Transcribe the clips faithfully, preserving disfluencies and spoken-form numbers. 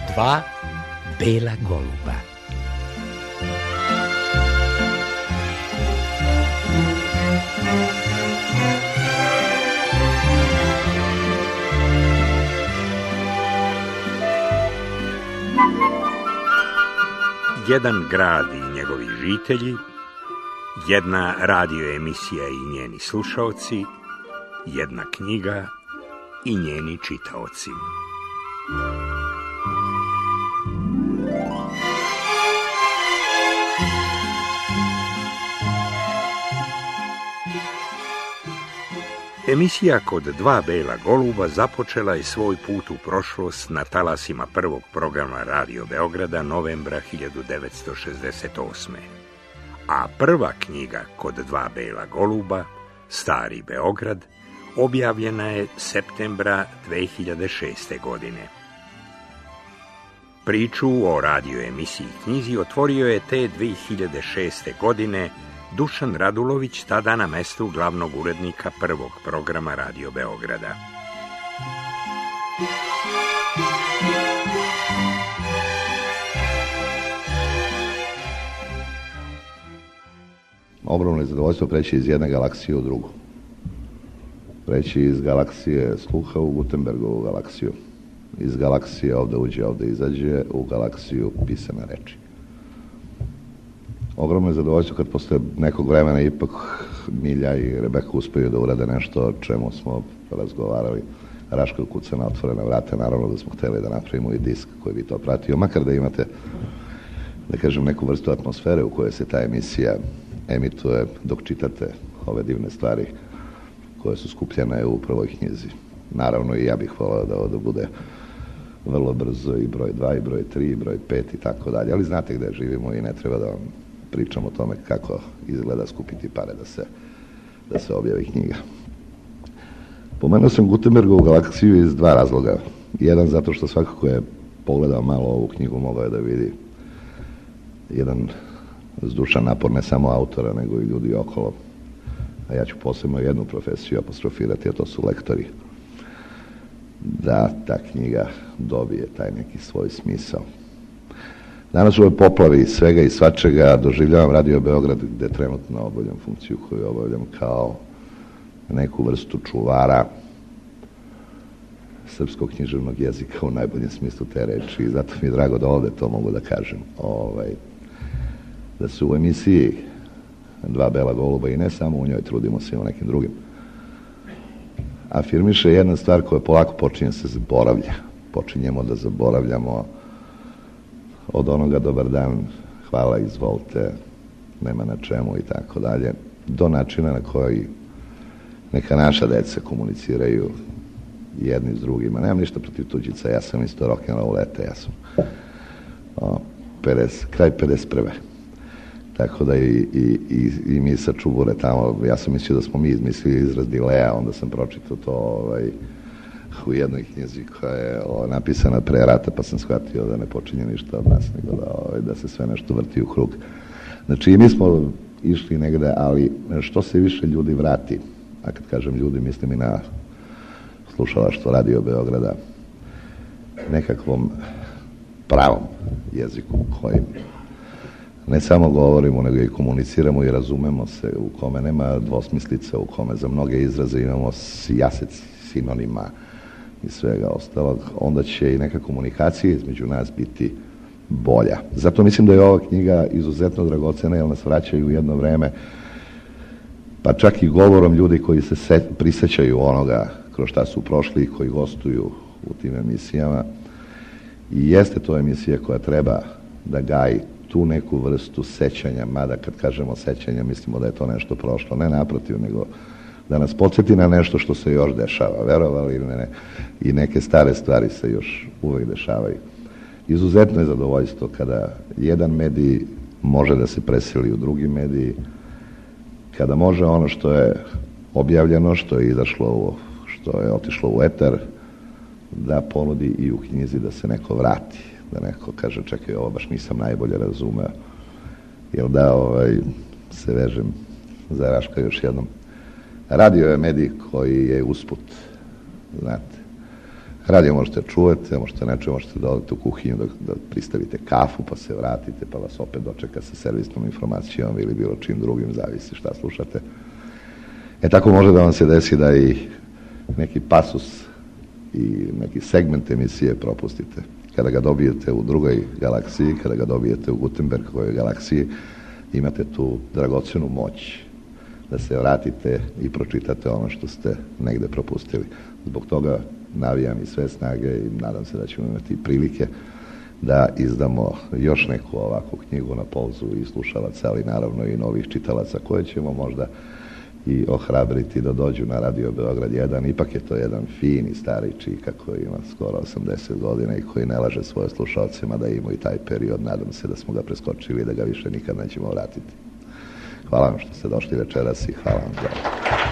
Dva bela goluba. Jedan grad i njegovi žitelji, jedna radio emisija i njeni slušaoci, jedna knjiga i njeni čitaoci. Emisija Kod dva bela goluba započela je svoj put u prošlost na talasima prvog programa Radio Beograda novembra hiljadu devetsto šezdeset osme. A prva knjiga Kod dva bela goluba, Stari Beograd, objavljena je septembra dve hiljade šeste. godine. Priču o radio emisiji knjizi otvorio je te dve hiljade šeste. godine Dušan Radulović, tada na mestu glavnog urednika prvog programa Radio Beograda. Ogromno je zadovoljstvo preći iz jedne galaksije u drugu. Preći iz galaksije sluha u Gutenbergovu galaksiju. Iz galaksije ovde uđe, ovde izađe, u galaksiju pisane reči. Ogromno je zadovoljstvo kad posle nekog vremena ipak Milja i Rebeka uspeju da urade nešto o čemu smo razgovarali. Raška kuca na otvorena vrata, naravno da smo hteli da napravimo i disk koji bi to pratio, makar da imate, da kažem, neku vrstu atmosfere u kojoj se ta emisija emituje dok čitate ove divne stvari koje su skupljene u prvoj knjizi. Naravno i ja bih volao da ovo bude vrlo brzo i broj dva, i broj tri, i broj pet i tako dalje, ali znate gde živimo i ne treba da vam pričam o tome kako izgleda skupiti pare da se, da se objavi knjiga. Pomenuo sam Gutenbergovu galaksiju iz dva razloga. Jedan zato što svako ko je pogledao malo ovu knjigu mogao je da vidi jedan zdušan napor ne samo autora nego i ljudi okolo. A ja ću posebno jednu profesiju apostrofirati, a to su lektori. Da ta knjiga dobije taj neki svoj smisao. Danas u ovoj poplavi svega i svačega doživljavam Radio Beograd gde trenutno obavljam funkciju koju obavljam kao neku vrstu čuvara srpskog književnog jezika u najboljem smislu te reči i zato mi je drago da ovde to mogu da kažem. Ovaj, da se u emisiji Dva bela goluba i ne samo u njoj, trudimo se i u nekim drugim, afirmiše jedna stvar koja polako počinje se zaboravlja. Počinjemo da zaboravljamo od onoga dobar dan, hvala, izvolite, nema na čemu i tako dalje, do načina na koji neka naša deca komuniciraju jedni s drugima. Nemam ništa protiv tuđica, ja sam isto rock'n'roll lete, ja sam o, pedeset, kraj pedeset prve. Tako da i, i, i, i mi sa Čubure tamo, ja sam mislio da smo mi izmislili izraz dilea, onda sam pročitao to ovaj, u jednoj knjizi koja je o, napisana pre rata, pa sam shvatio da ne počinje ništa od nas, nego da, ovaj, da se sve nešto vrti u krug. Znači i mi smo išli negde, ali što se više ljudi vrati, a kad kažem ljudi mislim i na slušalaštvo Radio Beograda, nekakvom pravom jeziku kojim ne samo govorimo, nego i komuniciramo i razumemo se, u kome nema dvosmislice, u kome za mnoge izraze imamo jasec sinonima i svega ostalog, onda će i neka komunikacija između nas biti bolja. Zato mislim da je ova knjiga izuzetno dragocena, jer nas vraćaju u jedno vreme, pa čak i govorom ljudi koji se set, prisećaju onoga kroz šta su prošli i koji gostuju u tim emisijama. I jeste to emisija koja treba da gaji tu neku vrstu sećanja, mada kad kažemo sećanja mislimo da je to nešto prošlo, ne naprotiv, nego da nas podsjeti na nešto što se još dešava, verovali ili ne, i neke stare stvari se još uvek dešavaju. Izuzetno je zadovoljstvo kada jedan medij može da se preseli u drugi medij, kada može ono što je objavljeno, što je izašlo, u, što je otišlo u etar, da ponudi i u knjizi da se neko vrati, da neko kaže čekaj, ovo baš nisam najbolje razumeo, jer da ovaj, se vežem za Raška još jednom. Radio je medij koji je usput, znate. Radio možete čuvati, možete nečemu, možete da odete u kuhinju da, da pristavite kafu, pa se vratite, pa vas opet dočeka sa servisnom informacijom ili bilo čim drugim, zavisi šta slušate. E tako može da vam se desi da i neki pasus i neki segment emisije propustite. Kada ga dobijete u drugoj galaksiji, kada ga dobijete u Gutenbergovoj galaksiji, imate tu dragocenu moć da se vratite i pročitate ono što ste negde propustili. Zbog toga navijam i sve snage i nadam se da ćemo imati prilike da izdamo još neku ovakvu knjigu na polzu i slušalaca, ali naravno i novih čitalaca koje ćemo možda i ohrabriti da dođu na Radio Beograd jedan. Ipak je to jedan fini stari čika koji ima skoro osamdeset godina i koji ne laže svoje slušalcima da ima i taj period. Nadam se da smo ga preskočili i da ga više nikad nećemo vratiti. Hvala vam što ste došli večeras i hvala vam za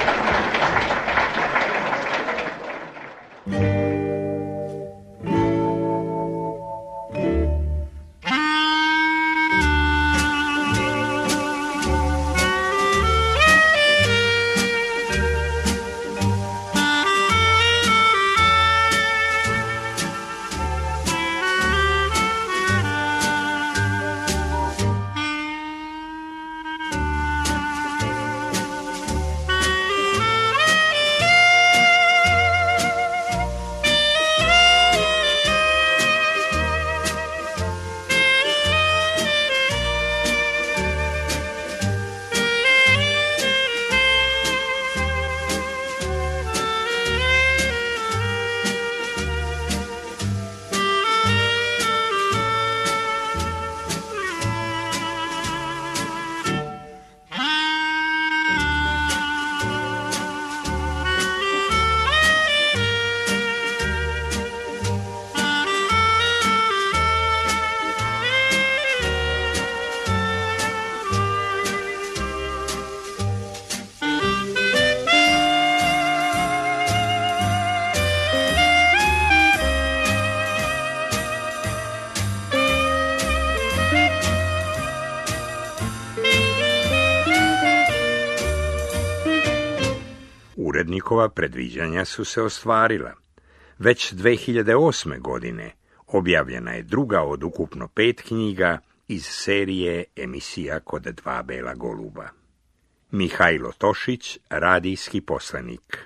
Urednikova predviđanja su se ostvarila. Već dve hiljade osme. godine objavljena je druga od ukupno pet knjiga iz serije emisija Kod dva bela goluba. Mihajlo Tošić, radijski poslanik.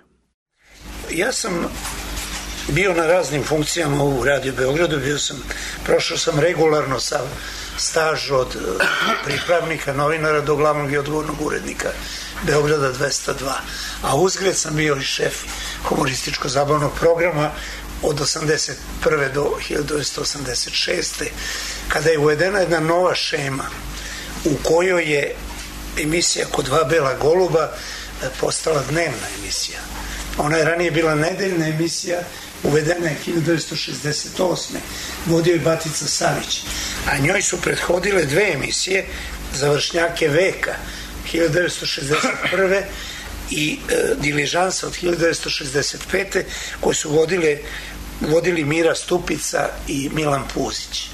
Ja sam bio na raznim funkcijama u Radio Beogradu, bio sam, prošao sam regularno sa staž od pripravnika novinara do glavnog i odgovornog urednika Beograda dvesta dva, a uzgred sam bio i šef humorističko-zabavnog programa od osamdeset prve do hiljadu devetsto osamdeset šeste. kada je uvedena jedna nova šema u kojoj je emisija Kod dva bela goluba postala dnevna emisija. Ona je ranije bila nedeljna emisija, uvedena je hiljadu devetsto šezdeset osme. vodio je Batica Savić, a njoj su prethodile dve emisije, Završnjake veka hiljadu devetsto šezdeset prve i e, Diližansa od hiljadu devetsto šezdeset pete koje su vodile, vodili Mira Stupica i Milan Puzić.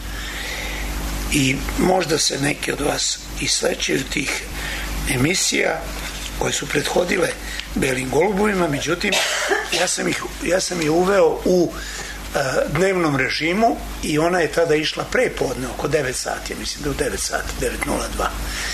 I možda se neki od vas i slećaju tih emisija koje su prethodile Belim golubovima, međutim ja sam ih, ja sam je uveo u a, dnevnom režimu i ona je tada išla pre podne, oko devet sati, ja mislim da je u devet sati, devet nula dva.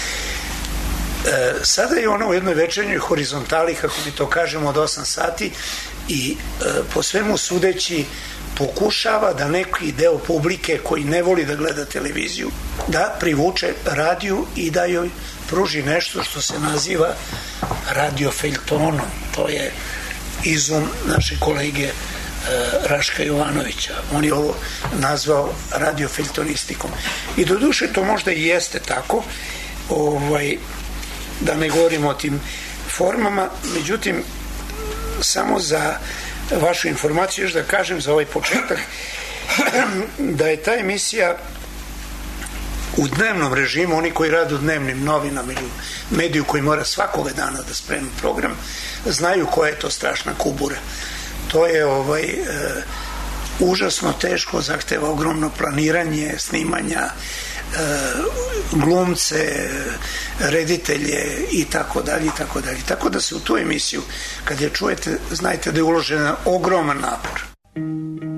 E, sada je ona u jednoj večernjoj horizontali, kako mi to kažemo, od osam sati i e, po svemu sudeći pokušava da neki deo publike koji ne voli da gleda televiziju da privuče radiju i da joj pruži nešto što se naziva radiofeljtonom. To je izum naše kolege e, Raška Jovanovića. On je ovo nazvao radiofeljtonistikom. I doduše to možda i jeste tako, ovaj, da ne govorimo o tim formama, međutim samo za vašu informaciju još da kažem za ovaj početak da je ta emisija u dnevnom režimu, oni koji rade u dnevnim novinama ili mediju koji mora svakoga dana da spremi program, znaju koja je to strašna kubura. To je ovaj e, užasno teško, zahteva ogromno planiranje, snimanja, e, glumce, reditelje i tako dalje i tako dalje. Tako da se u tu emisiju, kad je čujete, znajte da je uložena ogroman napor.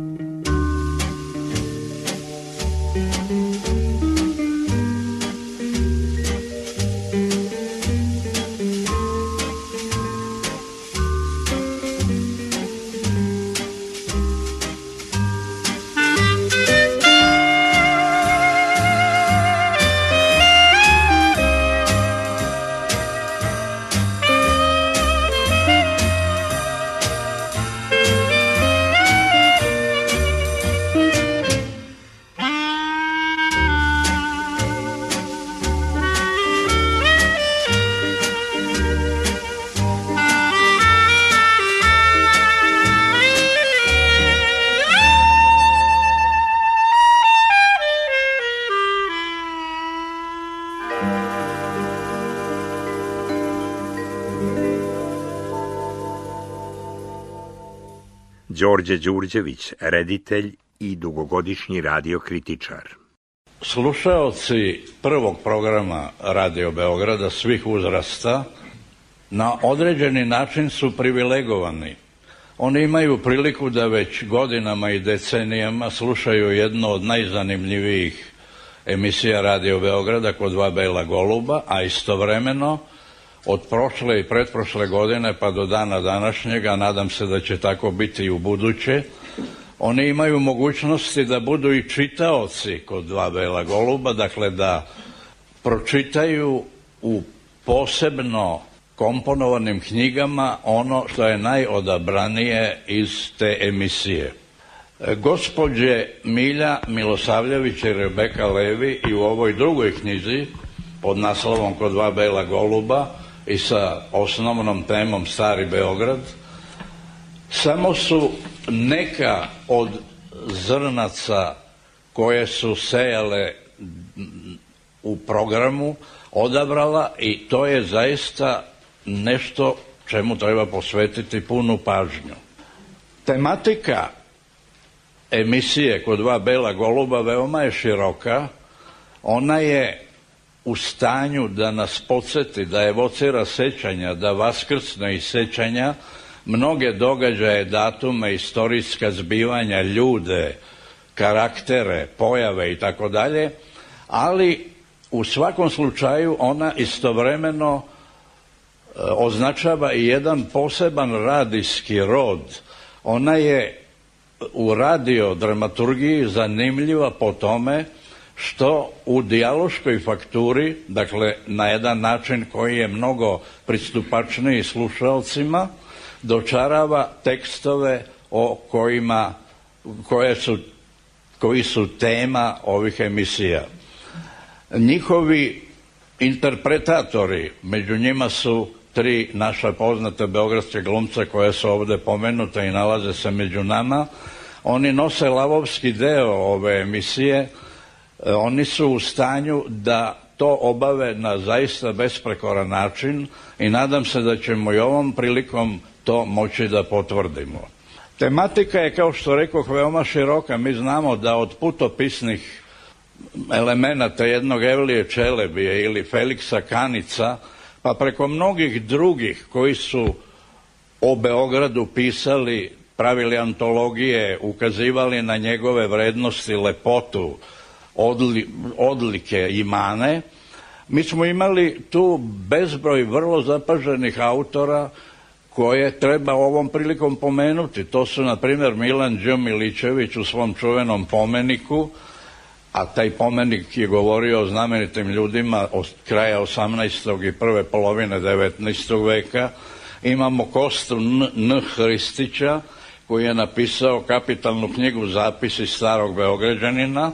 Đorđe Đurđević, reditelj i dugogodišnji radiokritičar. Slušaoci prvog programa Radio Beograda svih uzrasta na određeni način su privilegovani. Oni imaju priliku da već godinama i decenijama slušaju jednu od najzanimljivijih emisija Radio Beograda kod dva bela goluba, a istovremeno od prošle i pretprošle godine pa do dana današnjega, nadam se da će tako biti i u buduće, oni imaju mogućnosti da budu i čitaoci kod dva bela goluba, dakle da pročitaju u posebno komponovanim knjigama ono što je najodabranije iz te emisije. Gospođe Milja Milosavljević i Rebeka Levi i u ovoj drugoj knjizi pod naslovom Kod dva bela goluba i sa osnovnom temom Stari Beograd samo su neka od zrnaca koje su sejale u programu odabrala i to je zaista nešto čemu treba posvetiti punu pažnju. Tematika emisije Kod dva bela goluba veoma je široka. Ona je u stanju da nas podsjeti, da evocira sećanja, da vaskrsne iz sećanja mnoge događaje, datume, istorijska zbivanja, ljude, karaktere, pojave i tako dalje, ali u svakom slučaju ona istovremeno označava i jedan poseban radijski rod. Ona je u radio dramaturgiji zanimljiva po tome što u dijaloškoj fakturi, dakle na jedan način koji je mnogo pristupačniji slušalcima, dočarava tekstove o kojima, koje su, koji su tema ovih emisija. Njihovi interpretatori, među njima su tri naša poznata beogradske glumca koje su ovdje pomenute i nalaze se među nama, oni nose lavovski deo ove emisije. Oni su u stanju da to obave na zaista besprekoran način i nadam se da ćemo i ovom prilikom to moći da potvrdimo. Tematika je, kao što rekoh, veoma široka. Mi znamo da od putopisnih elemenata jednog Evlije Čelebije ili Feliksa Kanica, pa preko mnogih drugih koji su o Beogradu pisali, pravili antologije, ukazivali na njegove vrednosti, lepotu, Odli, odlike i mane, mi smo imali tu bezbroj vrlo zapaženih autora koje treba ovom prilikom pomenuti. To su, na primjer, Milan Đ. Milićević u svom čuvenom pomeniku, a taj pomenik je govorio o znamenitim ljudima od kraja osamnaestog i prve polovine devetnaestog veka. Imamo Kostu N. Hristića, koji je napisao kapitalnu knjigu Zapisi starog Beograđanina.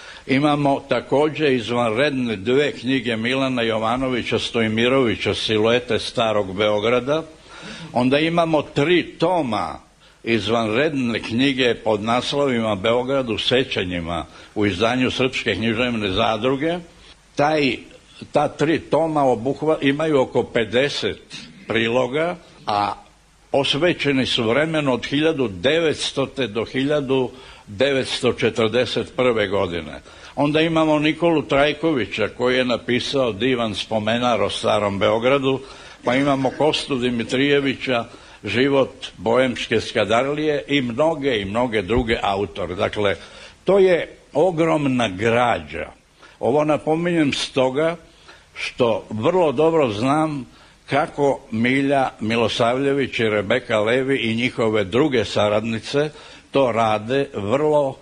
Imamo također izvanredne dve knjige Milana Jovanovića Stojmirovića, Siluete starog Beograda. Onda imamo tri toma izvanredne knjige pod naslovima Beograd u sećanjima u izdanju Srpske književne zadruge. Taj, ta tri toma obuhva, imaju oko pedeset priloga, a posvećeni su vremenu od hiljadu devetstote do hiljadu devetsto četrdeset prve godine. Onda imamo Nikolu Trajkovića koji je napisao divan spomenar o starom Beogradu, pa imamo Kostu Dimitrijevića, Život boemske skadarlije i mnoge i mnoge druge autore. Dakle, to je ogromna građa. Ovo napominjem stoga što vrlo dobro znam kako Milja Milosavljević i Rebeka Levi i njihove druge saradnice to rade vrlo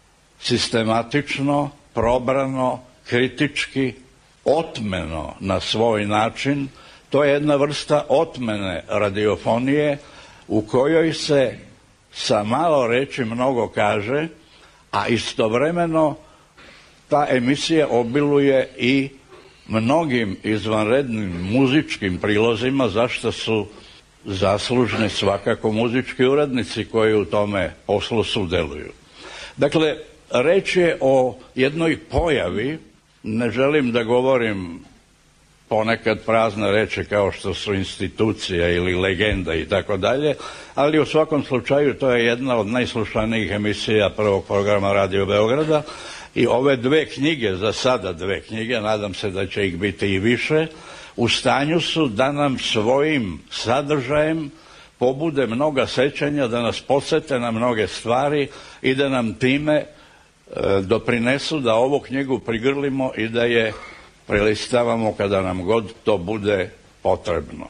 sistematično, probrano, kritički, otmeno na svoj način. To je jedna vrsta otmene radiofonije u kojoj se sa malo reći mnogo kaže, a istovremeno ta emisija obiluje i mnogim izvanrednim muzičkim prilozima, za što su zaslužni svakako muzički urednici koji u tome poslu sudjeluju. Dakle, reč je o jednoj pojavi, ne želim da govorim ponekad prazne reči kao što su institucija ili legenda i tako dalje, ali u svakom slučaju to je jedna od najslušanijih emisija prvog programa Radio Beograda i ove dve knjige, za sada dve knjige, nadam se da će ih biti i više, u stanju su da nam svojim sadržajem pobude mnoga sećanja, da nas podsete na mnoge stvari i da nam time e, doprinesu da ovu knjigu prigrlimo i da je prelistavamo kada nam god to bude potrebno.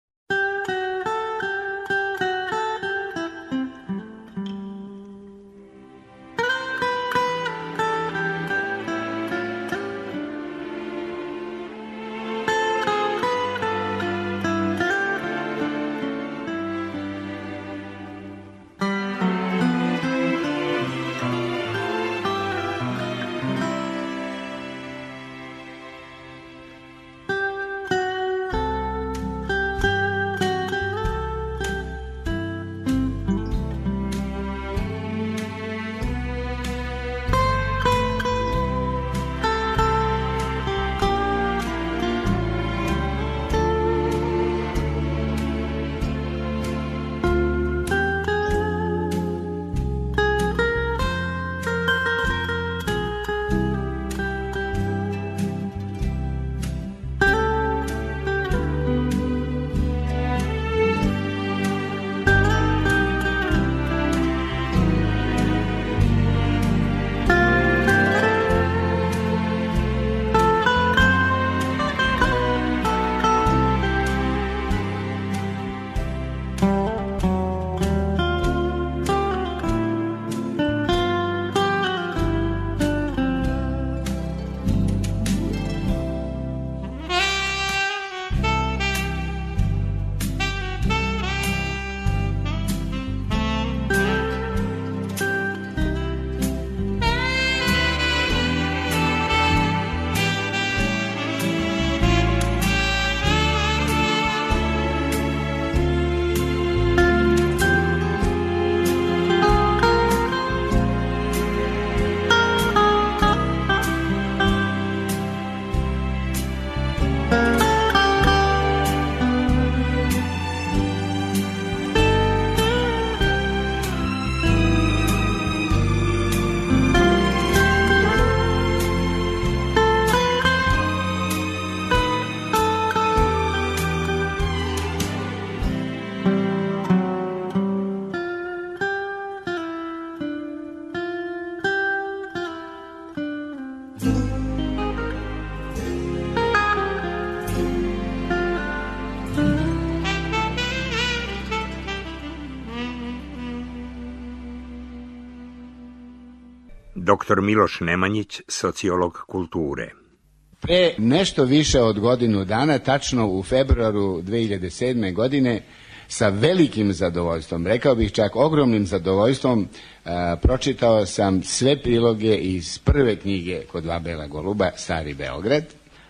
doktor Miloš Nemanjić, sociolog kulture. Pre nešto više od godinu dana, tačno u februaru dve hiljade sedme. godine, sa velikim zadovoljstvom, rekao bih čak ogromnim zadovoljstvom, a, pročitao sam sve priloge iz prve knjige Kod dva bela goluba, Stari Beograd,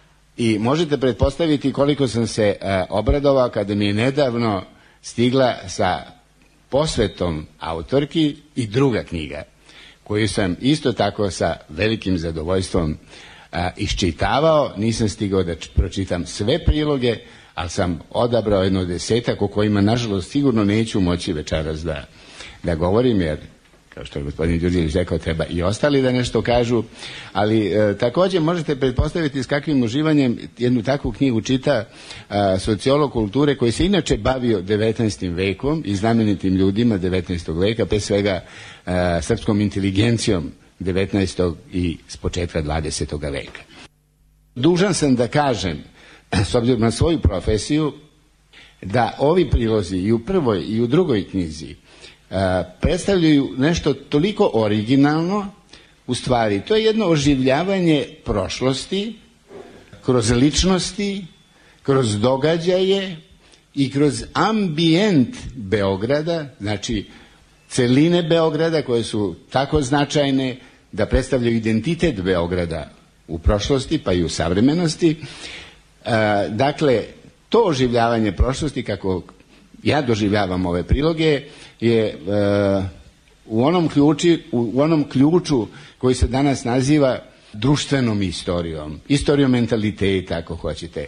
i možete pretpostaviti koliko sam se a, obradovao kada mi je nedavno stigla sa posvetom autorki i druga knjiga, koju sam isto tako sa velikim zadovoljstvom a, iščitavao. Nisam stigao da pročitam sve priloge, ali sam odabrao jedno desetak o kojima, nažalost, sigurno neću moći večeras da, da govorim, jer, kao što je gospodin Đurđević rekao, treba i ostali da nešto kažu, ali e, također možete pretpostaviti s kakvim uživanjem jednu takvu knjigu čita a, sociolog kulture koji se inače bavio devetnaestim vekom i znamenitim ljudima devetnaestog veka, pre svega a, srpskom inteligencijom devetnaestog i s početka dvadesetog veka. Dužan sam da kažem, s obzirom na svoju profesiju, da ovi prilozi i u prvoj i u drugoj knjizi a, predstavljaju nešto toliko originalno. U stvari, to je jedno oživljavanje prošlosti kroz ličnosti, kroz događaje i kroz ambijent Beograda, znači celine Beograda koje su tako značajne da predstavljaju identitet Beograda u prošlosti pa i u savremenosti. E, dakle, to oživljavanje prošlosti, kako ja doživljavam ove priloge, je e, u, onom ključi, u, u onom ključu koji se danas naziva društvenom istorijom, istorijom mentaliteta, ako hoćete.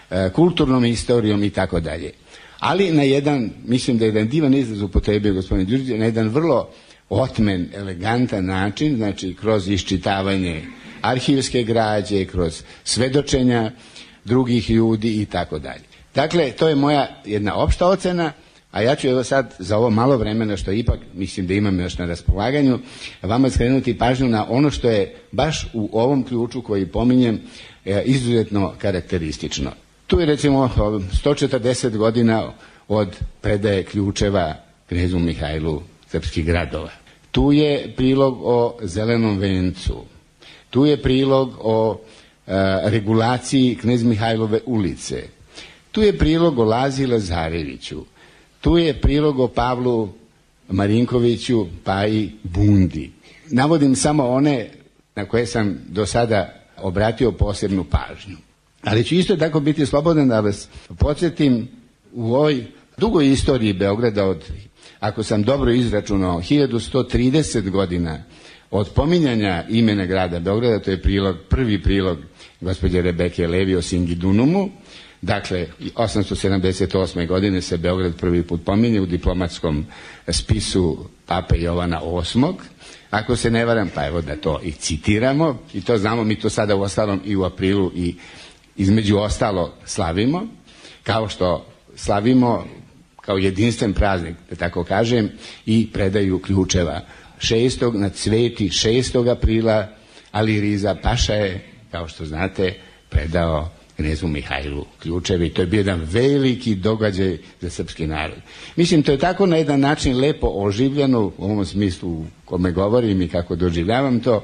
kulturnom istorijom i tako dalje. Ali na jedan, mislim da je jedan divan izraz upotrebio gospodin Đurđević, na jedan vrlo otmen, elegantan način, znači kroz iščitavanje arhivske građe, kroz svedočenja drugih ljudi i tako dalje. Dakle, to je moja jedna opšta ocena, a ja ću evo sad za ovo malo vremena što ipak mislim da imam još na raspolaganju, vama skrenuti pažnju na ono što je baš u ovom ključu koji pominjem izuzetno karakteristično. Tu je recimo sto četrdeset godina od predaje ključeva knezu Mihajlu srpskih gradova. Tu je prilog o zelenom vencu. Tu je prilog o e, regulaciji knez Mihajlove ulice. Tu je prilog o Lazi Lazareviću. Tu je prilog o Pavlu Marinkoviću pa i Bundi. Navodim samo one na koje sam do sada obratio posebnu pažnju. Ali ću isto tako biti slobodan da vas podsjetim u ovoj dugoj istoriji Beograda od, ako sam dobro izračunao, hiljadu sto trideset godina od pominjanja imena grada Beograda, to je prilog, prvi prilog gospođe Rebeke Levi o Singidunumu. Dakle, osamsto sedamdeset osme godine se Beograd prvi put pominje u diplomatskom spisu pape Jovana osmog. Ako se ne varam, pa evo da to i citiramo, i to znamo, mi to sada u ostalom i u aprilu i između ostalo slavimo, kao što slavimo kao jedinstven praznik, da tako kažem, i predaju ključeva šestog na Cveti šestog aprila, ali Riza Paša je, kao što znate, predao knezu Mihajlu ključevi. To je bio jedan veliki događaj za srpski narod. Mislim, to je tako na jedan način lepo oživljeno u ovom smislu u kome govorim i kako doživljavam to.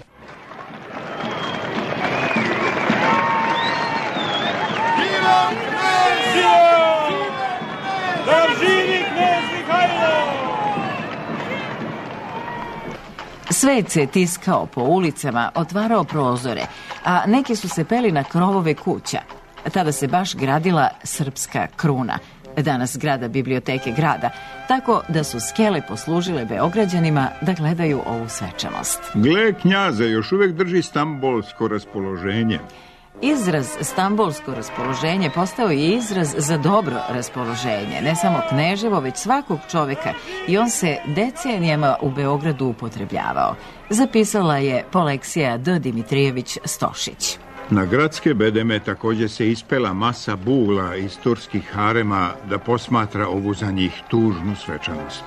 Svet se tiskao po ulicama, otvarao prozore, a neki su se peli na krovove kuća. Tada se baš gradila srpska kruna, danas zgrada biblioteke grada, tako da su skele poslužile Beograđanima da gledaju ovu svečanost. Gle, knjaze, još uvek drži stambolsko raspoloženje. Izraz stambolsko raspoloženje postao je izraz za dobro raspoloženje, ne samo kneževo, već svakog čoveka, i on se decenijama u Beogradu upotrebljavao. Zapisala je Poleksija D. Dimitrijević Stošić. Na gradske bedeme također se ispela masa bula iz turskih harema da posmatra ovu za njih tužnu svečanost.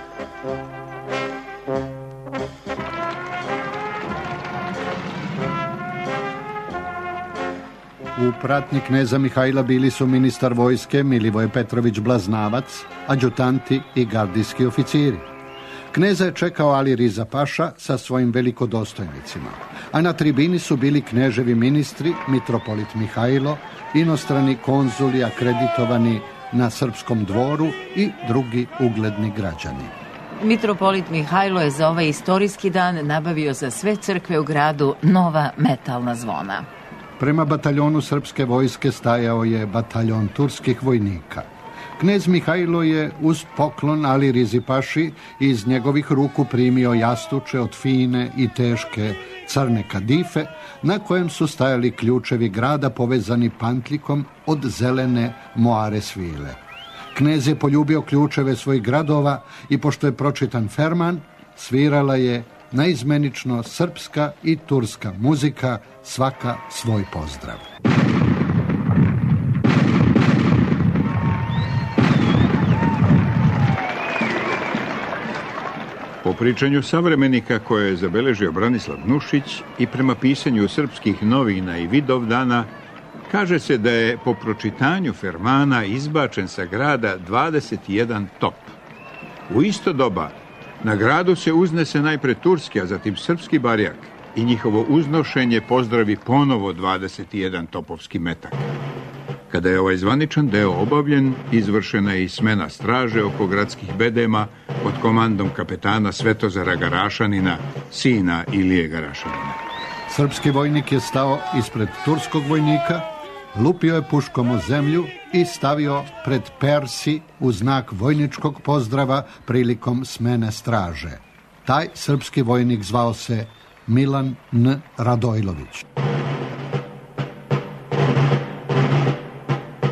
U pratnji kneza Mihajla bili su ministar vojske Milivoje Petrović Blaznavac, adjutanti i gardijski oficiri. Kneza je čekao Ali Riza Paša sa svojim velikodostojnicima, a na tribini su bili kneževi ministri, mitropolit Mihajlo, inostrani konzuli akreditovani na srpskom dvoru i drugi ugledni građani. Mitropolit Mihajlo je za ovaj istorijski dan nabavio za sve crkve u gradu nova metalna zvona. Prema bataljonu srpske vojske stajao je bataljon turskih vojnika. Knez Mihajlo je uz poklon Ali Rizi Paši iz njegovih ruku primio jastuče od fine i teške crne kadife, na kojem su stajali ključevi grada povezani pantlikom od zelene moare svile. Knez je poljubio ključeve svojih gradova i pošto je pročitan ferman, svirala je naizmenično srpska i turska muzika, svaka svoj pozdrav. Po pričanju savremenika koje je zabeležio Branislav Nušić i prema pisanju srpskih novina i Vidovdana, kaže se da je po pročitanju fermana izbačen sa grada dvadeset jedan top. U isto doba na gradu se uznese najpre turski, a zatim srpski barjak i njihovo uznošenje pozdravi ponovo dvadeset jedan topovski metak. Kada je ovaj zvaničan deo obavljen, izvršena je i smena straže oko gradskih bedema pod komandom kapetana Svetozara Garašanina, sina Ilije Garašanina. Srpski vojnik je stao ispred turskog vojnika, lupio je puškom o zemlju i stavio pred persi u znak vojničkog pozdrava prilikom smene straže. Taj srpski vojnik zvao se Milan N. Radojlović.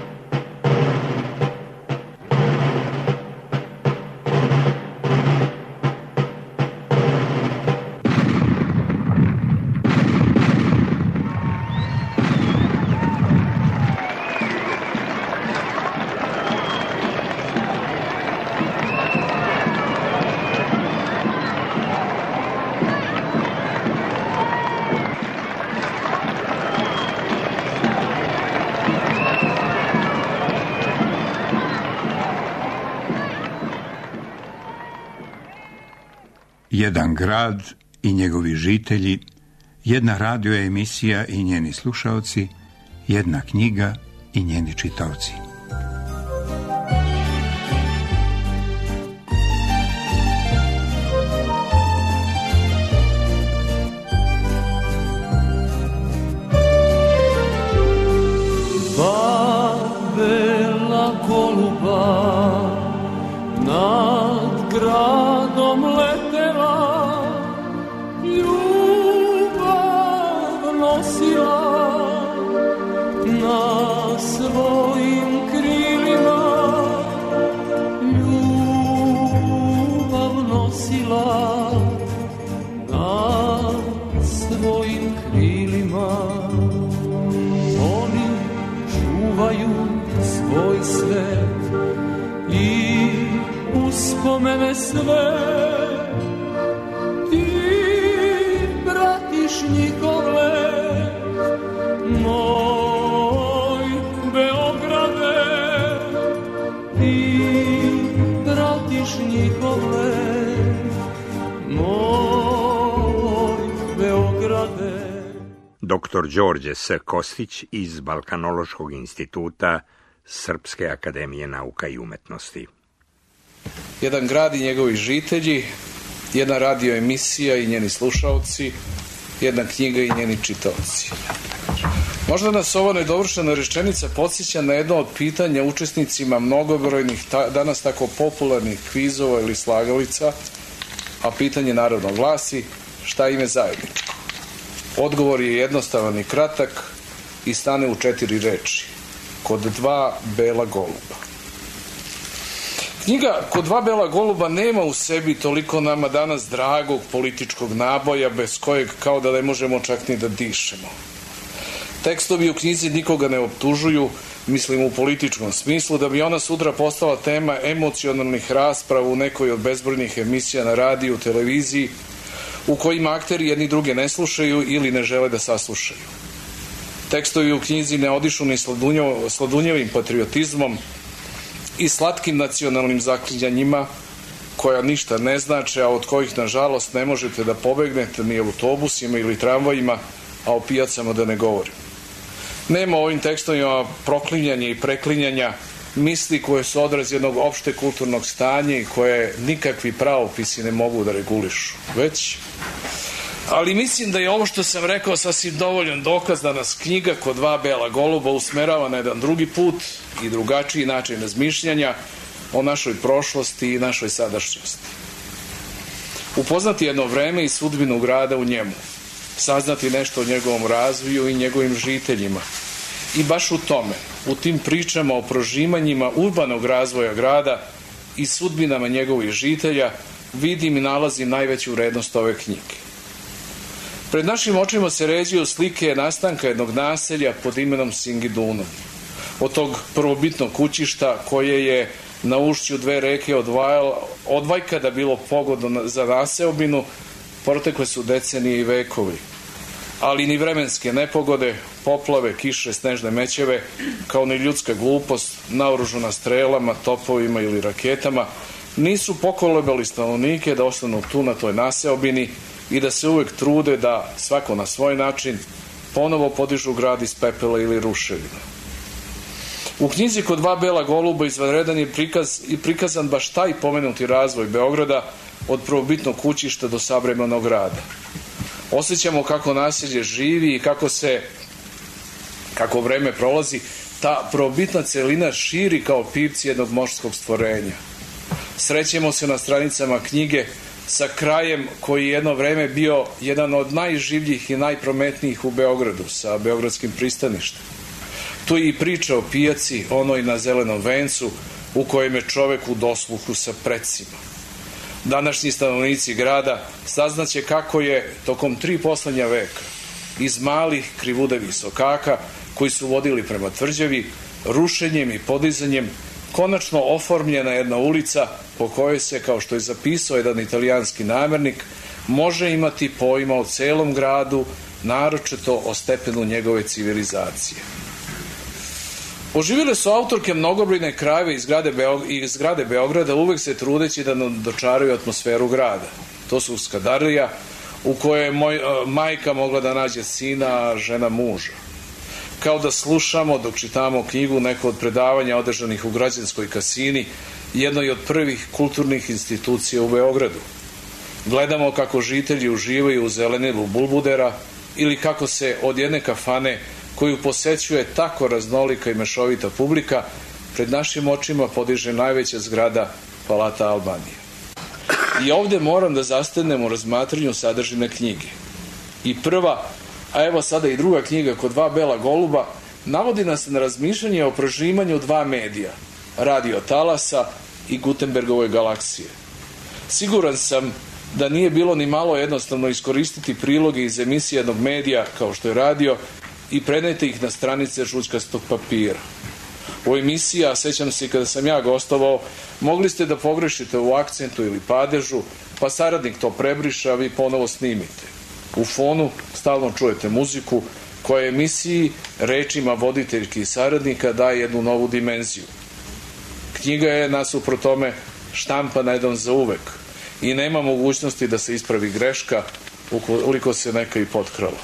Jedan grad i njegovi žitelji, jedna radio emisija i njeni slušaoci, jedna knjiga i njeni čitaoci. Bela goluba nad gradom letela, ljubav nosila na svojim krilima, ljubav nosila na svojim krilima. Oni čuvaju svoj svet i uspomene sve, ti pratiš njihov let, moj Beograde, ti pratiš njihov let, moj Beograde. Doktor Đorđe S. Kostić iz Balkanološkog instituta Srpske akademije nauka i umetnosti. Jedan grad i njegovi žitelji, jedna radio emisija i njeni slušaoci, jedna knjiga i njeni čitaoci. Možda nas ova nedovršena rečenica podsjeća na jedno od pitanja učesnicima mnogobrojnih ta, danas tako popularnih kvizova ili slagalica, a pitanje naravno glasi: šta im je zajedničko? Odgovor je jednostavan i kratak i stane u četiri reči: kod dva bela goluba. Knjiga Kod dva bela goluba nema u sebi toliko nama danas dragog političkog naboja, bez kojeg kao da ne možemo čak ni da dišemo. Tekstovi u knjizi nikoga ne optužuju, mislim u političkom smislu, da bi ona sutra postala tema emocionalnih rasprava u nekoj od bezbrojnih emisija na radiju, televiziji, u kojima akteri jedni druge ne slušaju ili ne žele da saslušaju. Tekstovi u knjizi ne odišu ni sladunjevim patriotizmom i slatkim nacionalnim zaklinjanjima koja ništa ne znače, a od kojih nažalost ne možete da pobegnete ni autobusima ili tramvajima, a o pijacama da ne govorim. Nema u ovim tekstovima proklinjanja i preklinjanja, misli koje su odraz jednog opšte kulturnog stanja i koje nikakvi pravopisi ne mogu da regulišu. Već, ali mislim da je ovo što sam rekao sasvim dovoljan dokaz da nas knjiga Kod dva bela goluba usmerava na jedan drugi put i drugačiji način razmišljanja o našoj prošlosti i našoj sadašnjosti. Upoznati jedno vreme i sudbinu grada u njemu, saznati nešto o njegovom razvoju i njegovim žiteljima. I baš u tome, u tim pričama o prožimanjima urbanog razvoja grada i sudbinama njegovih žitelja, vidim i nalazim najveću vrednost ove knjige. Pred našim očima se ređuju slike nastanka jednog naselja pod imenom Singidunom. Od tog prvobitnog kućišta koje je na ušću dve reke odvajka da bilo pogodno za naseobinu, protekle su decenije i vekovi. Ali ni vremenske nepogode, poplave, kiše, snežne mećeve, kao ni ljudska glupost, naoružana strelama, topovima ili raketama, nisu pokolebali stanovnike da ostanu tu na toj naseobini i da se uvek trude da, svako na svoj način, ponovo podižu grad iz pepela ili ruševina. U knjizi Kod dva bela goluba izvanredan je prikaz, i prikazan baš taj pomenuti razvoj Beograda od prvobitnog kućišta do savremenog grada. Osjećamo kako naselje živi i kako se, kako vreme prolazi, ta prvobitna celina širi kao pipci jednog morskog stvorenja. Srećemo se na stranicama knjige sa krajem koji je jedno vreme bio jedan od najživljih i najprometnijih u Beogradu, sa beogradskim pristaništem. Tu je i priča o pijaci, onoj na Zelenom vencu, u kojem je čovek u dosluhu sa precima. Današnji stanovnici grada saznaće kako je tokom tri poslednja veka iz malih krivudevih sokaka koji su vodili prema tvrđavi, rušenjem i podizanjem konačno oformljena jedna ulica po kojoj se, kao što je zapisao jedan italijanski namernik, može imati pojma o celom gradu, naročito o stepenu njegove civilizacije. Oživile su autorke mnogobrojne krajeve iz grade, Beog iz grade Beograda, uvek se trudeći da nam dočaraju atmosferu grada. To su Skadarlija, u kojoj je moj, majka mogla da nađe sina, a žena muža. Kao da slušamo dok čitamo knjigu neko od predavanja održanih u Građanskoj kasini, jednoj od prvih kulturnih institucija u Beogradu. Gledamo kako žitelji uživaju u zelenilu Bulbudera ili kako se od jedne kafane koju posećuje tako raznolika i mešovita publika pred našim očima podiže najveća zgrada Palata Albanije. I ovde moram da zastanem u razmatranju sadržine knjige. I prva, a evo sada i druga knjiga kod dva bela goluba, navodi nas na razmišljanje o prožimanju dva medija, radio talasa i Gutenbergovoj galaksije. Siguran sam da nije bilo ni malo jednostavno iskoristiti priloge iz emisije jednog medija, kao što je radio, i preneti ih na stranice žućkastog papira. U emisiji, a sećam se kada sam ja gostovao, mogli ste da pogrešite u akcentu ili padežu, pa saradnik to prebriše, a vi ponovo snimite. U fonu stalno čujete muziku, koja emisiji rečima voditeljki i saradnika daje jednu novu dimenziju. Knjiga je, nasuprot tome, štampana jedan za uvek i nema mogućnosti da se ispravi greška ukoliko se neka i potkrala.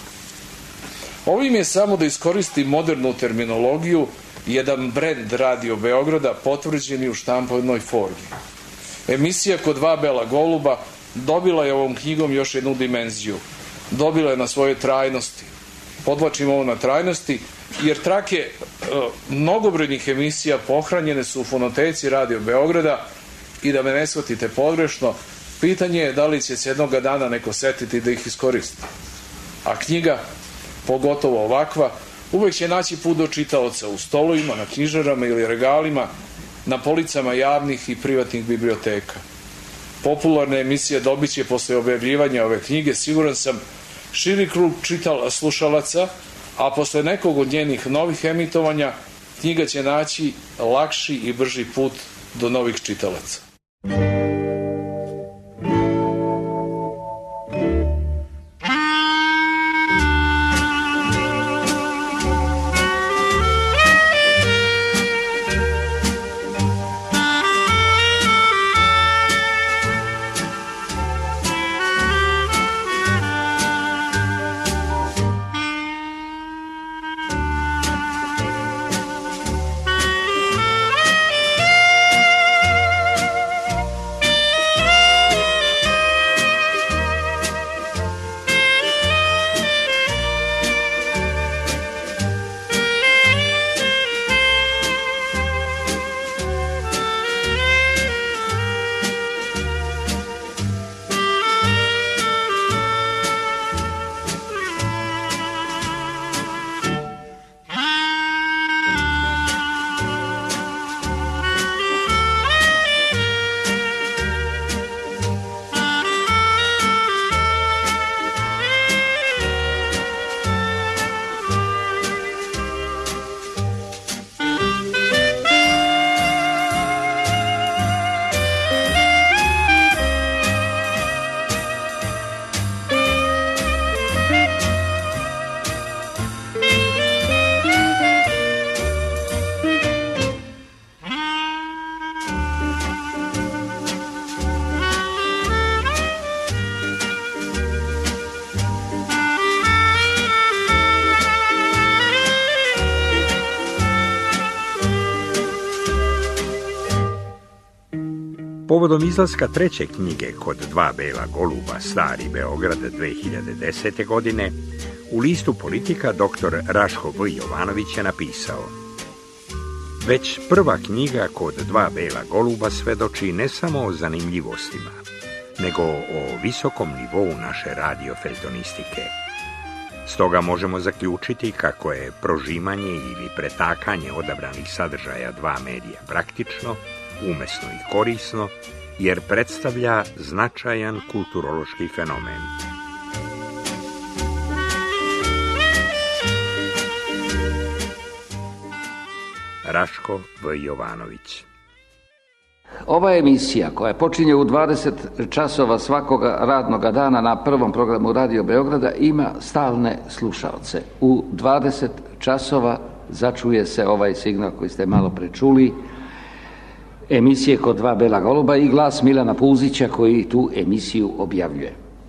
Ovim je samo da iskoristi modernu terminologiju jedan brend Radio Beograda potvrđeni u štampanoj formi. Emisija kod dva bela goluba dobila je ovom knjigom još jednu dimenziju. Dobila je na svoje trajnosti. Podvlačim ovo na trajnosti, jer trake e, mnogobrojnih emisija pohranjene su u fonoteci Radio Beograda i da me ne shvatite pogrešno, pitanje je da li će se jednoga dana neko setiti da ih iskoristi. A knjiga, pogotovo ovakva, uvek će naći put do čitaoca u stolovima, na knjižarama ili regalima, na policama javnih i privatnih biblioteka. Popularne emisije dobit će posle objavljivanja ove knjige, siguran sam, širi krug čitala slušalaca, a posle nekog od njenih novih emitovanja knjiga će naći lakši i brži put do novih čitalaca. Povodom izlaska treće knjige kod dva bela goluba Stari Beograd dve hiljade desete. godine, u listu Politika doktor Raško V. Jovanović je napisao: već prva knjiga kod dva bela goluba svedoči ne samo o zanimljivostima, nego o visokom nivou naše radiofeltonistike. Stoga možemo zaključiti kako je prožimanje ili pretakanje odabranih sadržaja dva medija praktično, umesno i korisno, jer predstavlja značajan kulturološki fenomen. Raško V. Jovanović. Ova emisija, koja počinje u dvadeset časova svakoga radnoga dana na prvom programu Radio Beograda, ima stalne slušaoce. U dvadeset časova začuje se ovaj signal koji ste malo prečuli emisije Kod dva bela goluba i glas Milana Puzića koji tu emisiju objavljuje.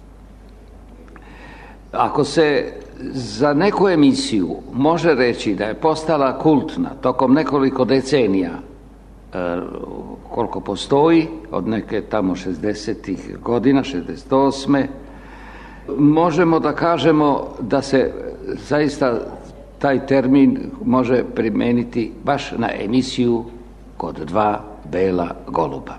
Ako se za neku emisiju može reći da je postala kultna tokom nekoliko decenija, e, koliko postoji, od neke tamo šezdesetih godina, šezdeset osme, možemo da kažemo da se zaista taj termin može primeniti baš na emisiju Kod dva bela goluba.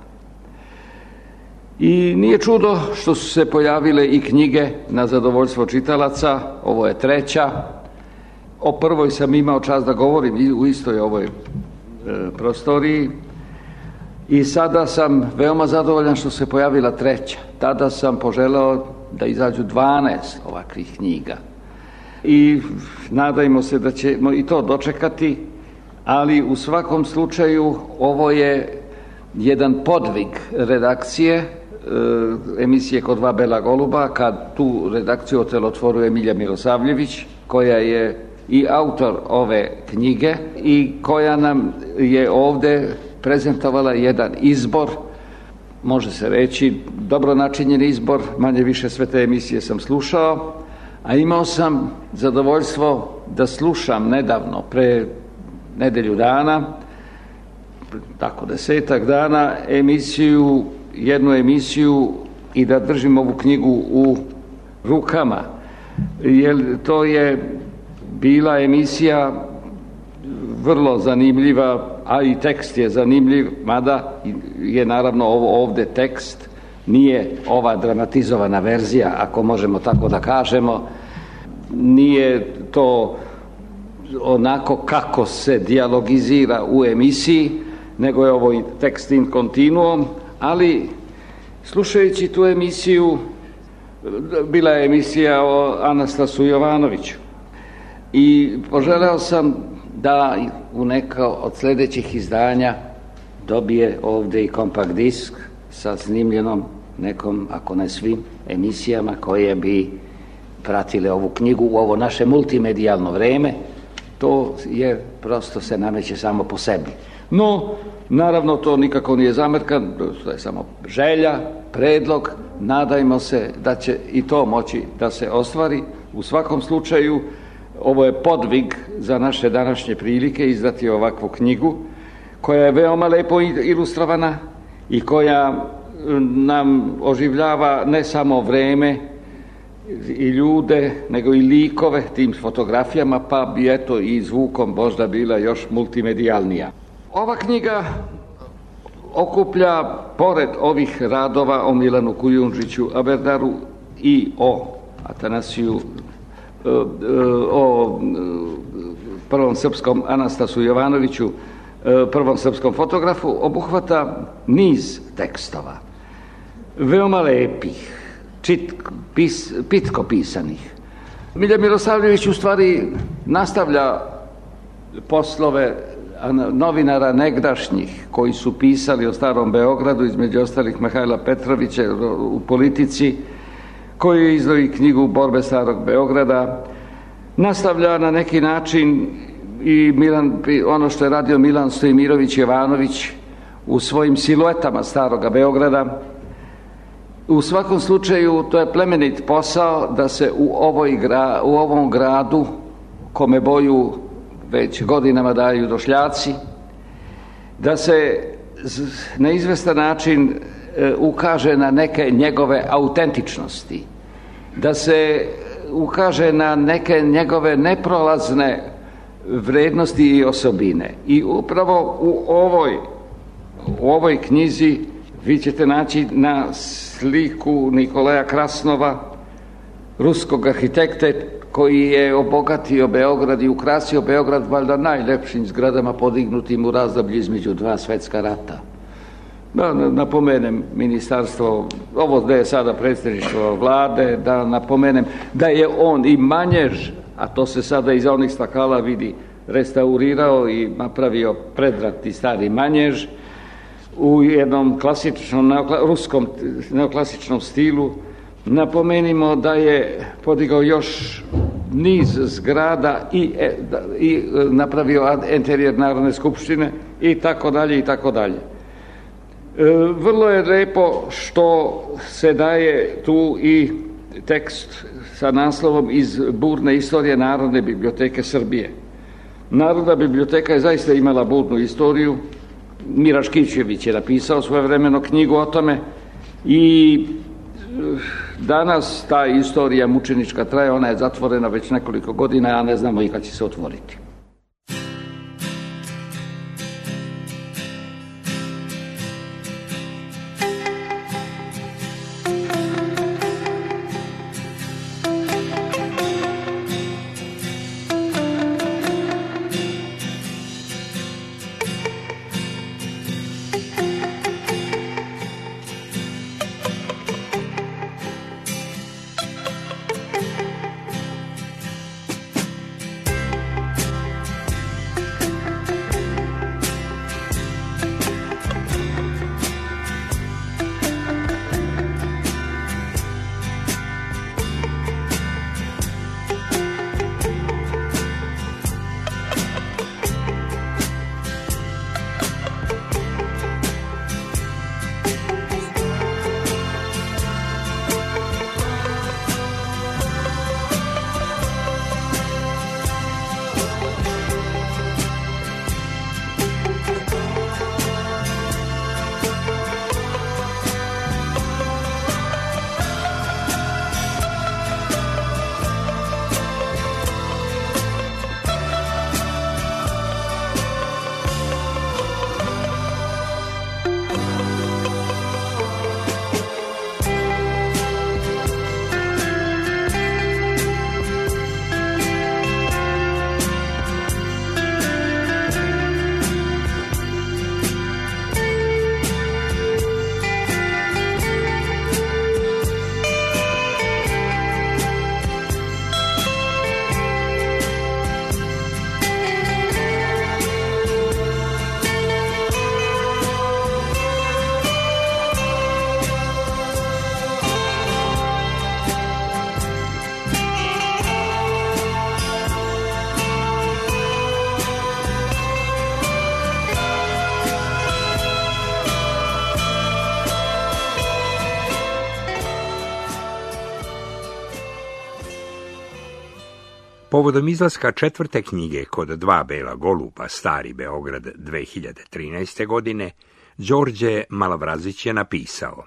I nije čudo što su se pojavile i knjige na zadovoljstvo čitalaca, ovo je treća. O prvoj sam imao čast da govorim u istoj ovoj e, prostoriji i sada sam veoma zadovoljan što se pojavila treća. Tada sam poželeo da izađu dvanaest ovakvih knjiga i nadajmo se da ćemo i to dočekati, ali u svakom slučaju ovo je jedan podvig redakcije e, emisije Kod dva bela goluba, kad tu redakciju otelotvoruje Emilija Milosavljević, koja je i autor ove knjige i koja nam je ovde prezentovala jedan izbor, može se reći dobro načinjen izbor, manje više sve te emisije sam slušao, a imao sam zadovoljstvo da slušam nedavno, pre nedelju dana, tako desetak dana, emisiju, jednu emisiju i da držim ovu knjigu u rukama, jer to je bila emisija vrlo zanimljiva, a i tekst je zanimljiv, mada je naravno ovo ovde tekst, nije ova dramatizovana verzija, ako možemo tako da kažemo, nije to onako kako se dijalogizira u emisiji, nego je ovo tekst in continuum, ali slušajući tu emisiju, bila je emisija o Anastasu Jovanoviću i poželeo sam da u neka od sljedećih izdanja dobije ovdje i kompakt disk sa snimljenom nekom, ako ne svim, emisijama koje bi pratile ovu knjigu u ovo naše multimedijalno vreme. To je prosto se nameće samo po sebi. No, naravno to nikako nije zamerka, to je samo želja, predlog, nadajmo se da će i to moći da se ostvari. U svakom slučaju, ovo je podvig za naše današnje prilike izdati ovakvu knjigu, koja je veoma lepo ilustrovana i koja nam oživljava ne samo vreme i ljude, nego i likove tim fotografijama, pa bi eto i zvukom možda bila još multimedijalnija. Ova knjiga okuplja, pored ovih radova o Milanu Kujundžiću Aberdaru i o Atanasiju, o prvom srpskom Anastasu Jovanoviću, prvom srpskom fotografu, obuhvata niz tekstova, veoma lepih, čitko, pis, pitko pisanih. Miljan Milosavljević u stvari nastavlja poslove novinara negdašnjih koji su pisali o Starom Beogradu, između ostalih Mihajla Petrovića u Politici, koji je izdao i knjigu Borbe Starog Beograda. Nastavlja na neki način i Milan, ono što je radio Milan Stojimirović Jovanović u svojim siluetama Staroga Beograda. U svakom slučaju to je plemenit posao da se u, ovoj gra, u ovom gradu, kome boju već godinama daju došljaci, da se na izvestan način e, ukaže na neke njegove autentičnosti, da se ukaže na neke njegove neprolazne vrednosti i osobine. I upravo u ovoj, u ovoj knjizi vi ćete naći na sliku Nikolaja Krasnova, ruskog arhitekte koji je obogatio Beograd i ukrasio Beograd valjda najlepšim zgradama podignutim u razdoblju između dva svetska rata. Da napomenem ministarstvo, ovo da je sada predsjedništvo vlade, da napomenem da je on i Manjež, a to se sada iza onih stakala vidi, restaurirao i napravio predratni stari Manjež u jednom klasičnom, ruskom neoklasičnom stilu. Napomenimo da je podigao još niz zgrada i, i napravio interijer Narodne skupštine i tako dalje i tako dalje. Vrlo je lepo što se daje tu i tekst sa naslovom iz burne istorije Narodne biblioteke Srbije. Narodna biblioteka je zaista imala burnu istoriju. Mira Škićević je napisao svojevremeno knjigu o tome i danas ta istorija mučenička traje, ona je zatvorena već nekoliko godina, a ne znamo i kad će se otvoriti. Povodom izlaska četvrte knjige Kod dva bela goluba, Stari Beograd dve hiljade trinaeste. godine, Đorđe Malavrazić je napisao: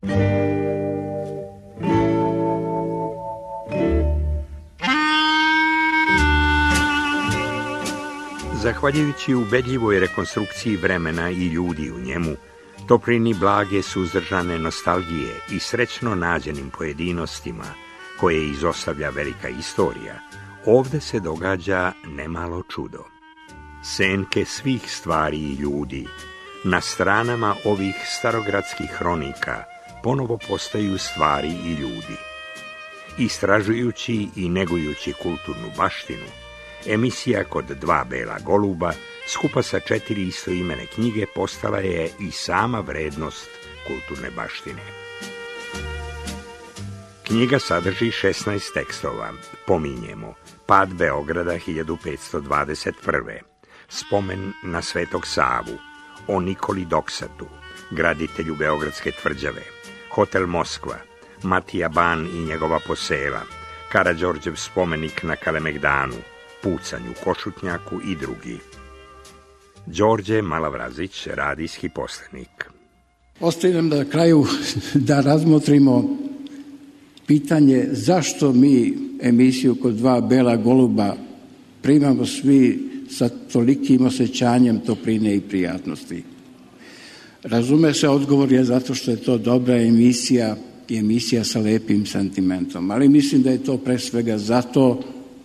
Zahvaljujući ubedljivoj rekonstrukciji vremena i ljudi u njemu, toprini blage suzdržane nostalgije i srećno nađenim pojedinostima koje izostavlja velika istorija, ovde se događa nemalo čudo. Senke svih stvari i ljudi na stranama ovih starogradskih hronika ponovo postaju stvari i ljudi. Istražujući i negujući kulturnu baštinu, emisija Kod dva bela goluba, skupa sa četiri istoimene knjige, postala je i sama vrednost kulturne baštine. Knjiga sadrži šesnaest tekstova. Pominjemo Pad Beograda hiljadu petsto dvadeset prve. Spomen na Svetog Savu, o Nikoli Doksatu, graditelju Beogradske tvrđave, Hotel Moskva, Matija Ban i njegova posela, Karađorđev spomenik na Kalemegdanu, pucanju Košutnjaku i drugi. Đorđe Malavrazić, radijski poslanik. Ostaje nam na kraju da razmotrimo pitanje zašto mi emisiju Kod dva bela goluba primamo svi sa tolikim osjećanjem topline i prijatnosti. Razume se, odgovor je zato što je to dobra emisija i emisija sa lepim sentimentom, ali mislim da je to pre svega zato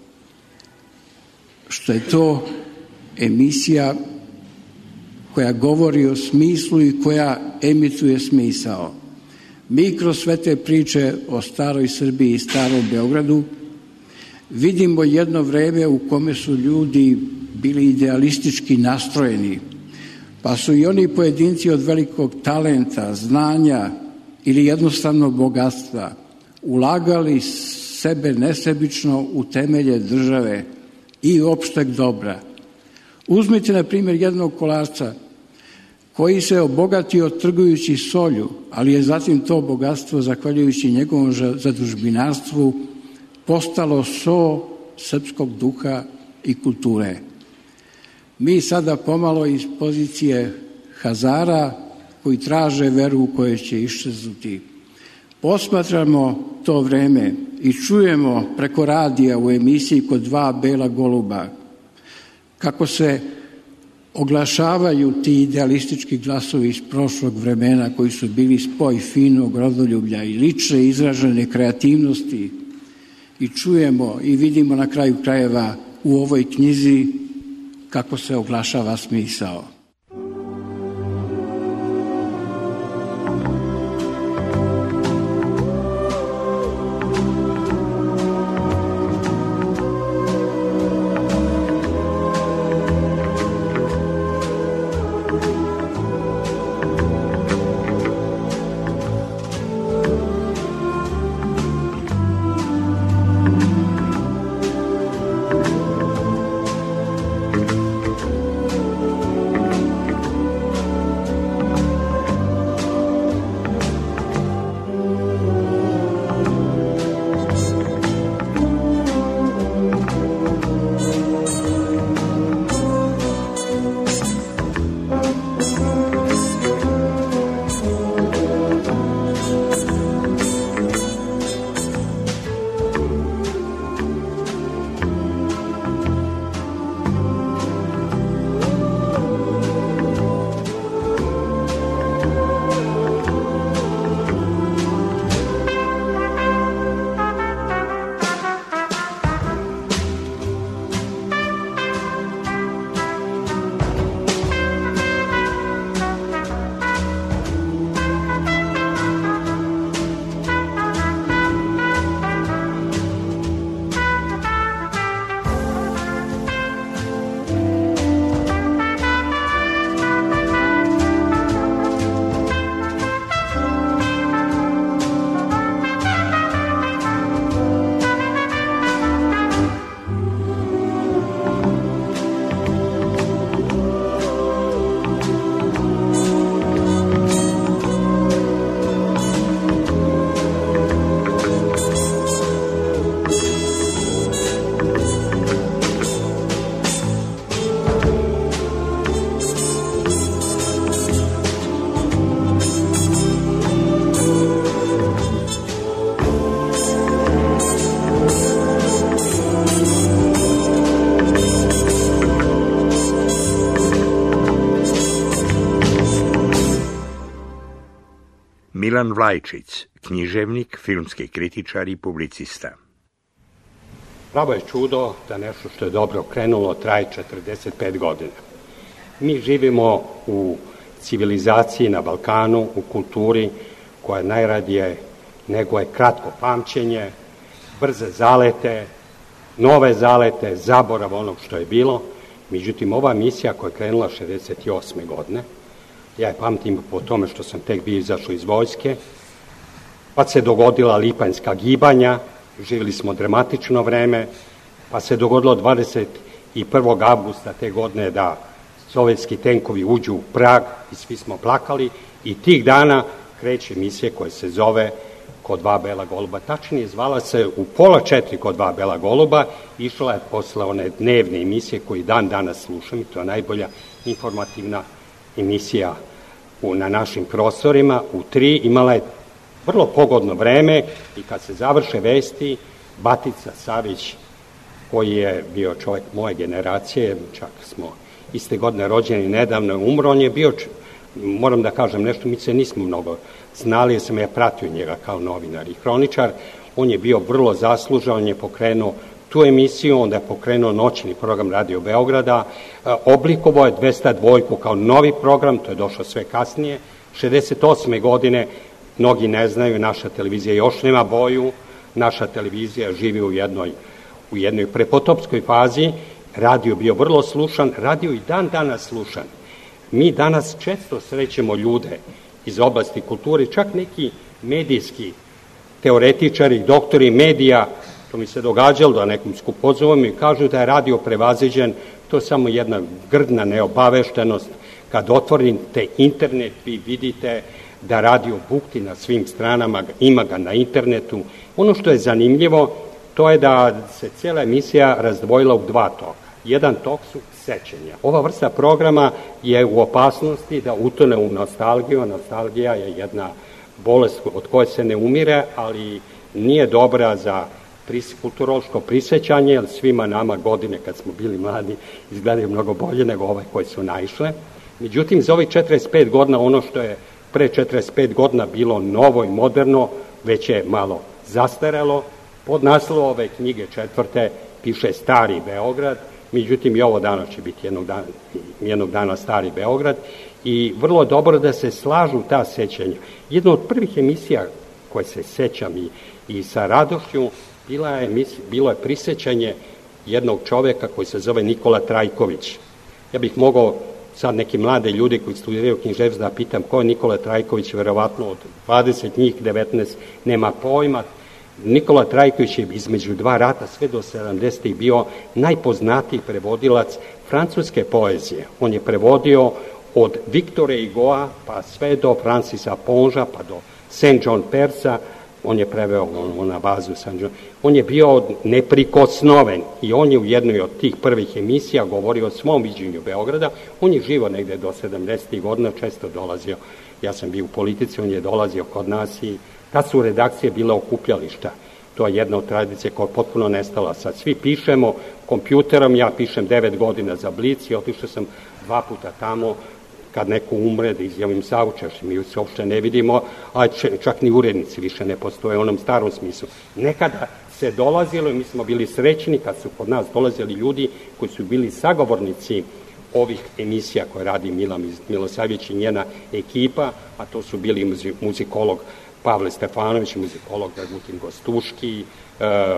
što je to emisija koja govori o smislu i koja emituje smisao. Mi kroz sve te priče o staroj Srbiji i starom Beogradu vidimo jedno vreme u kome su ljudi bili idealistički nastrojeni, pa su i oni pojedinci od velikog talenta, znanja ili jednostavno bogatstva ulagali sebe nesebično u temelje države i opšteg dobra. Uzmite, na primjer, jednog Kolarca koji se obogatio trgujući solju, ali je zatim to bogatstvo, zahvaljujući njegovom zadužbinarstvu, postalo so srpskog duha i kulture. Mi sada pomalo iz pozicije Hazara koji traže veru u kojoj će iščeznuti. Posmatramo to vreme i čujemo preko radija u emisiji Kod dva bela goluba kako se oglašavaju ti idealistički glasovi iz prošlog vremena koji su bili spoj finog rodoljublja i lične izražene kreativnosti i čujemo i vidimo na kraju krajeva u ovoj knjizi kako se oglašava smisao. Milan Vlajčić, književnik, filmski kritičar i publicista. Pravo je čudo da nešto što je dobro krenulo traje četrdeset pet godina. Mi živimo u civilizaciji na Balkanu, u kulturi koja najradije nego je kratko pamćenje, brze zalete, nove zalete, zaborav onog što je bilo. Međutim, ova misija koja je krenula šezdeset osme godine, ja je pamtim po tome što sam tek bio izašao iz vojske, pa se dogodila lipanjska gibanja, živjeli smo dramatično vreme, pa se dogodilo dvadeset prvog avgusta te godine da sovjetski tenkovi uđu u Prag i svi smo plakali i tih dana kreće misija koja se zove Kod dva bela goluba. Tačnije zvala se u pola četiri Kod dva bela goluba, išla je posle one dnevne emisije koji dan danas slušam i to je najbolja informativna emisija u, na našim prostorima. U tri imala je vrlo pogodno vreme i kad se završe vesti, Batica Savić, koji je bio čovjek moje generacije, čak smo iste godine rođeni, nedavno umro, on je bio, moram da kažem nešto, mi se nismo mnogo znali, jer sam ja pratio njega kao novinar i hroničar, on je bio vrlo zaslužan, on je pokrenuo tu emisiju, onda je pokrenuo noćni program Radio Beograda, oblikovao je dvesta dva kao novi program, to je došlo sve kasnije, šezdeset osme godine, mnogi ne znaju, naša televizija još nema boju, naša televizija živi u jednoj, u jednoj prepotopskoj fazi, radio bio vrlo slušan, radio i dan danas slušan. Mi danas često srećemo ljude iz oblasti kulture, čak neki medijski teoretičari, doktori medija, to mi se događalo da nekom skupozovom i kažu da je radio prevaziđen, to je samo jedna grdna neobaveštenost. Kad otvorite internet, vi vidite da radio bukti na svim stranama, ima ga na internetu. Ono što je zanimljivo, to je da se cijela emisija razdvojila u dva toka. Jedan tok su sećenja. Ova vrsta programa je u opasnosti da utone u nostalgiju. Nostalgija je jedna bolest od koje se ne umire, ali nije dobra za pris, kulturološko prisećanje, jer svima nama godine kad smo bili mladi izgledaju mnogo bolje nego ove koje su naišle. Međutim, za ovih četrdeset pet godina ono što je pre četrdeset pet godina bilo novo i moderno, već je malo zastarelo. Pod naslovom ove knjige četvrte piše Stari Beograd, međutim i ovo danas će biti jednog dana, jednog dana Stari Beograd i vrlo dobro da se slažu ta sećanja. Jedna od prvih emisija koje se sećam i, i sa radošću bila je emisija, bilo je prisećanje jednog čoveka koji se zove Nikola Trajković. Ja bih mogao sad neki mlade ljudi koji studiraju književnost da pitam ko je Nikola Trajković, verovatno od dvadeset njih devetnaest nema pojma. Nikola Trajković je između dva rata sve do sedamdesetih bio najpoznatiji prevodilac francuske poezije. On je prevodio od Viktore Hugoa pa sve do Francisa Ponža pa do Saint John Persa. On je preveo on, na bazu Saint John. On je bio neprikosnoven i on je u jednoj od tih prvih emisija govorio o svom viđenju Beograda. On je živo negde do sedamdesetih godina, često dolazio. Ja sam bio u politici, on je dolazio kod nas i tad su redakcije bile okupljališta. To je jedna od tradicije koja je potpuno nestala. Sad svi pišemo kompjuterom, ja pišem devet godina za Blic i otišao sam dva puta tamo kad neko umre da izjavim saučeš, mi se uopšte ne vidimo, a čak ni urednici više ne postoje u onom starom smislu. Nekada se dolazilo i mi smo bili srećni kad su kod nas dolazili ljudi koji su bili sagovornici ovih emisija koje radi Mila Milosavljević i njena ekipa, a to su bili muzikolog Pavle Stefanović, muzikolog Dragutin Gostuški, e, e,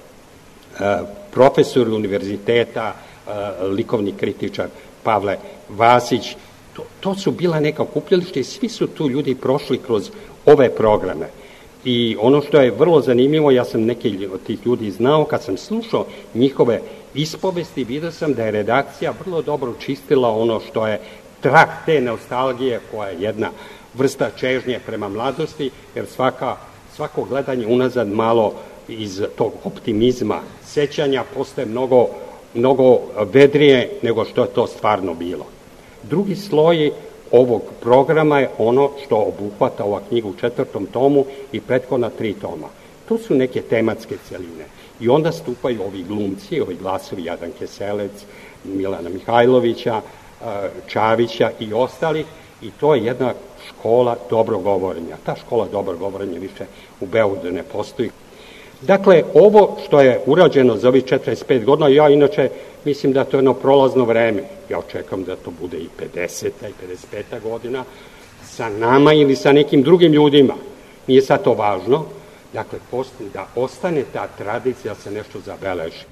profesor univerziteta, e, likovni kritičar Pavle Vasić. To, to su bila neka okupljališta i svi su tu ljudi prošli kroz ove programe. I ono što je vrlo zanimljivo, ja sam neki od tih ljudi znao, kad sam slušao njihove ispovesti, vidio sam da je redakcija vrlo dobro čistila ono što je trag te nostalgije, koja je jedna vrsta čežnje prema mladosti, jer svaka, svako gledanje unazad malo iz tog optimizma sećanja postaje mnogo, mnogo vedrije nego što je to stvarno bilo. Drugi sloj ovog programa je ono što obuhvata ova knjiga u četvrtom tomu i prethodna tri toma. To su neke tematske celine. I onda stupaju ovi glumci, ovi glasovi Jadranke Selec, Milana Mihajlovića, Čavića i ostalih, i to je jedna škola dobrogovorenja. Ta škola dobrogovorenja više u Beogradu ne postoji. Dakle, ovo što je urađeno za ovih četrdeset pet godina, ja inače mislim da to je jedno prolazno vreme. Ja očekam da to bude i pedeseta i pedeset peta godina sa nama ili sa nekim drugim ljudima. Nije sad to važno. Dakle, da ostane ta tradicija, da se nešto zabeleži.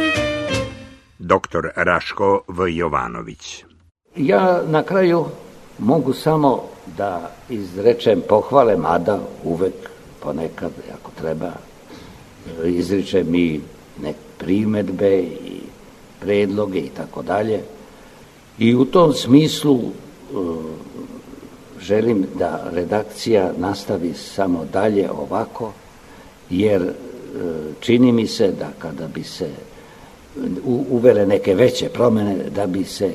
doktor Raško V. Jovanović. Ja na kraju Mogu samo da izrečem pohvale, mada uvek ponekad, ako treba, izričem i neke primedbe i predloge i tako dalje. I u tom smislu želim da redakcija nastavi samo dalje ovako, jer čini mi se da kada bi se uvele neke veće promene, da bi se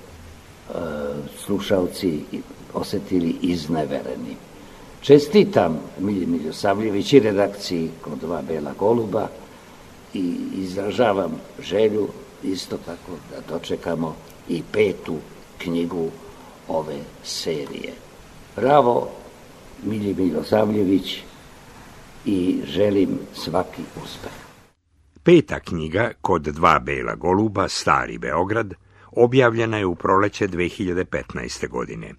slušalci osetili iznevereni. Čestitam Milji Miljosavljević i redakciji kod Dva bela goluba i izražavam želju isto tako da dočekamo i petu knjigu ove serije. Bravo Milji Miljosavljević i želim svaki uspeh. Peta knjiga Kod dva bela goluba, Stari Beograd, objavljena je u proleće dve hiljade petnaeste. godine.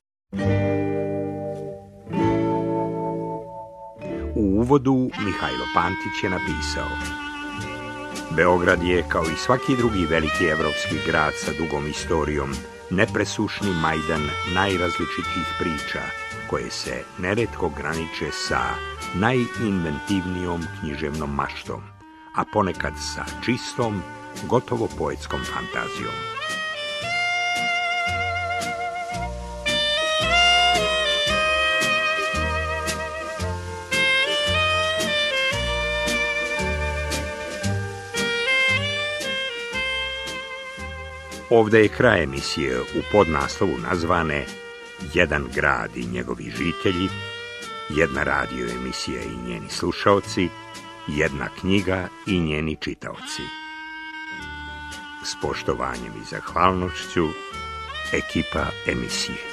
U uvodu Mihajlo Pantić je napisao: Beograd je, kao i svaki drugi veliki evropski grad sa dugom istorijom, nepresušni majdan najrazličitijih priča, koje se neretko graniče sa najinventivnijom književnom maštom, a ponekad sa čistom, gotovo poetskom fantazijom. Ovde je kraj emisije u podnaslovu nazvane Jedan grad i njegovi žitelji, jedna radio emisija i njeni slušaoci, jedna knjiga i njeni čitaoci. S poštovanjem i zahvalnošću, ekipa emisije.